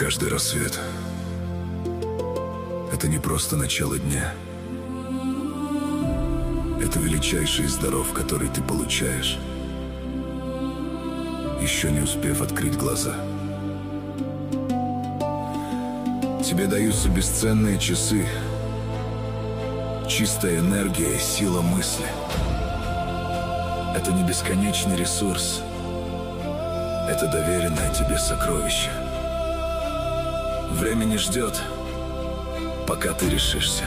Каждый рассвет — это не просто начало дня. Это величайший из даров, который ты получаешь, еще не успев открыть глаза. Тебе даются бесценные часы, чистая энергия и сила мысли. Это не бесконечный ресурс, это доверенное тебе сокровище. Время не ждет, пока ты решишься.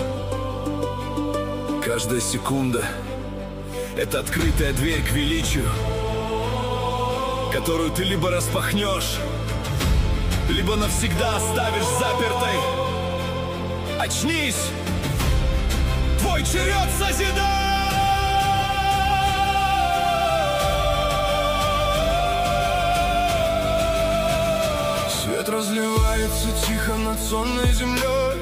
Каждая секунда — это открытая дверь к величию, которую ты либо распахнешь, либо навсегда оставишь запертой. Очнись! Твой черед созидать! Свет разливается тихо над сонной землей.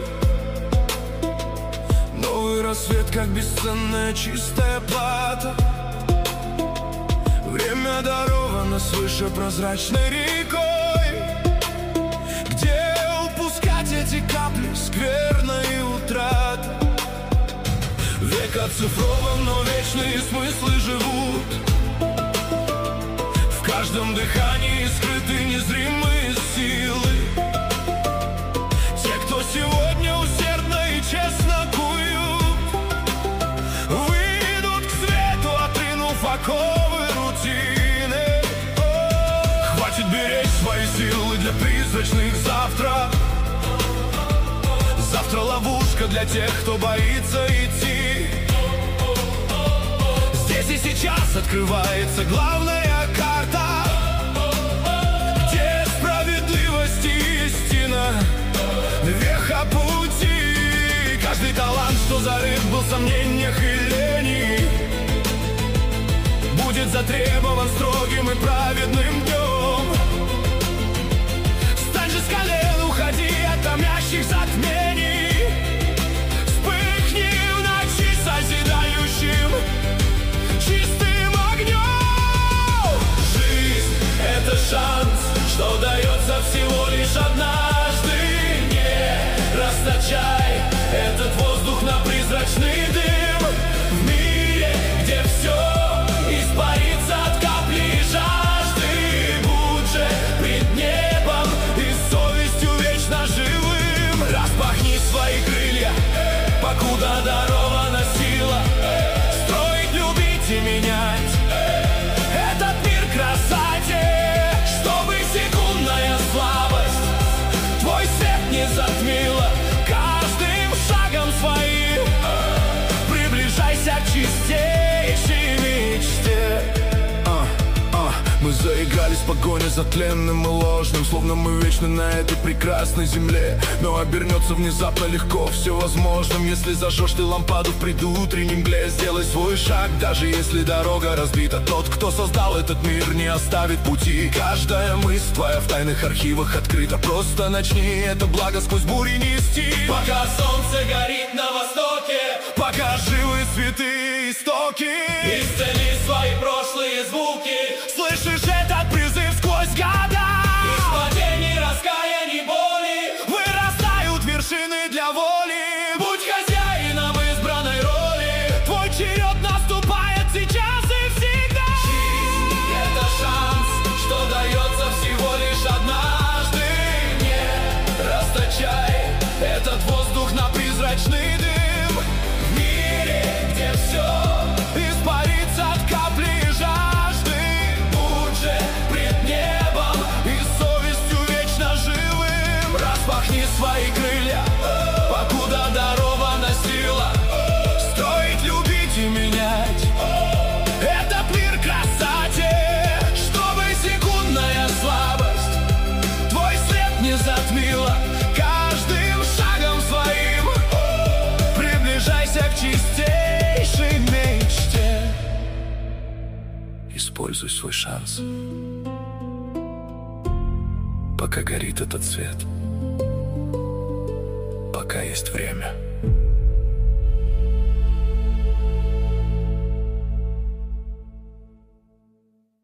Новый рассвет, как бесценная чистая плата. Время даровано свыше прозрачной рекой, где упускать эти капли скверно и утрата. Век оцифрован, но вечные смыслы живут. В каждом дыхании скрыты незримые силы. Те, кто сегодня усердно и честно куют, выйдут к свету, отринув оковы рутины. Хватит беречь свои силы для призрачных завтра. Завтра ловушка для тех, кто боится идти. Здесь и сейчас открывается главная карта, где справедливость и истина, веха пути. Каждый талант, что зарыт был в сомнениях и лени, будет затребован строгим и праведным днем. Стань же с колен, уходи от томящих затмений. Вспыхни в ночи созидающим чистым огнем. Жизнь — это шанс, что дается всего лишь однажды. Не расточай этот воздух на призрачный дым. В мире, где все испарится от капли жажды, будь же пред небом и совестью вечно живым. Распахни свои крылья, покуда дарована сила. Строить, любить и менять этот мир красоте, чтобы секундная слабость твой свет не затмила. Каждым шагом своим приближайся к чистейшей мечте. Мы заигрались в погоне за тленным и ложным, словно мы вечны на этой прекрасной земле. Но обернется внезапно легко все возможным, если зажжешь ты лампаду в предутренней мгле. Сделай свой шаг, даже если дорога разбита. Тот, кто создал этот мир, не оставит пути. Каждая мысль твоя в тайных архивах открыта. Просто начни это благо сквозь бури нести. Пока солнце горит на востоке, пока живы святые истоки, исцели свои прошлые звуки. Слышишь этот призыв сквозь года? Из падений, раскаяний, боли вырастают вершины для воли. Будь хозяином избранной роли, твой черед наступает сейчас и всегда. Жизнь — это шанс, что дается всего лишь однажды. Не расточай этот воздух на призрачный дым. В мире, где все испарится от капли жажды, будь же пред небом и совестью вечно живым. Распахни свои крылья, покуда дарована сила. Строить, любить и менять этот мир красоте, чтобы секундная слабость твой свет не затмила. Каждым шагом своим приближайся к чистейшей мечте. Используй свой шанс, пока горит этот свет, пока есть время.